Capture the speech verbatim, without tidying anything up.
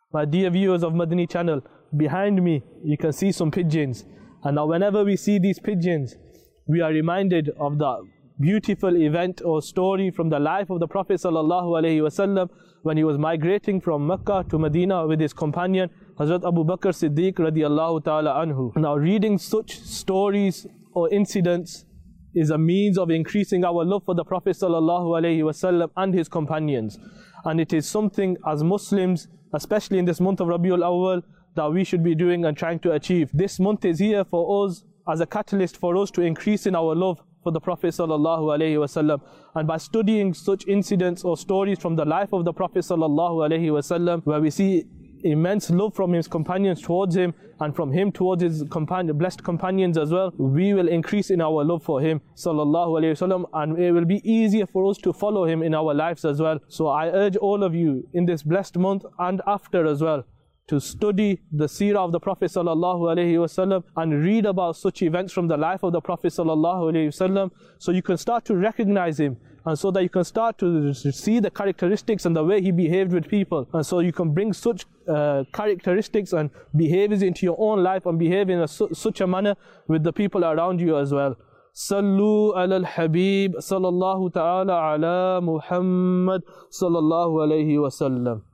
My dear viewers of Madani channel, behind me you can see some pigeons. And now whenever we see these pigeons, we are reminded of the beautiful event or story from the life of the Prophet sallallahu alaihi wasallam when he was migrating from Mecca to Medina with his companion Hazrat Abu Bakr Siddiq radiallahu ta'ala anhu. Now reading such stories or incidents is a means of increasing our love for the Prophet sallallahu alaihi wasallam and his companions. And it is something as Muslims, especially in this month of Rabiul Awwal, that we should be doing and trying to achieve. This month is here for us as a catalyst for us to increase in our love for the Prophet sallallahu alaihi wasallam. And by studying such incidents or stories from the life of the Prophet sallallahu alaihi wasallam, where we see immense love from his companions towards him and from him towards his companion, blessed companions as well, we will increase in our love for him sallallahu alaihi wasallam, and it will be easier for us to follow him in our lives as well. So I urge all of you in this blessed month and after as well to study the seerah of the Prophet sallallahu alaihi wasallam and read about such events from the life of the Prophet sallallahu alaihi wasallam, so you can start to recognize him, and so that you can start to see the characteristics and the way he behaved with people, and so you can bring such uh, characteristics and behaviors into your own life and behave in a, su such a manner with the people around you as well. Sallu ala al-Habib sallallahu ta'ala ala Muhammad sallallahu alaihi wasallam.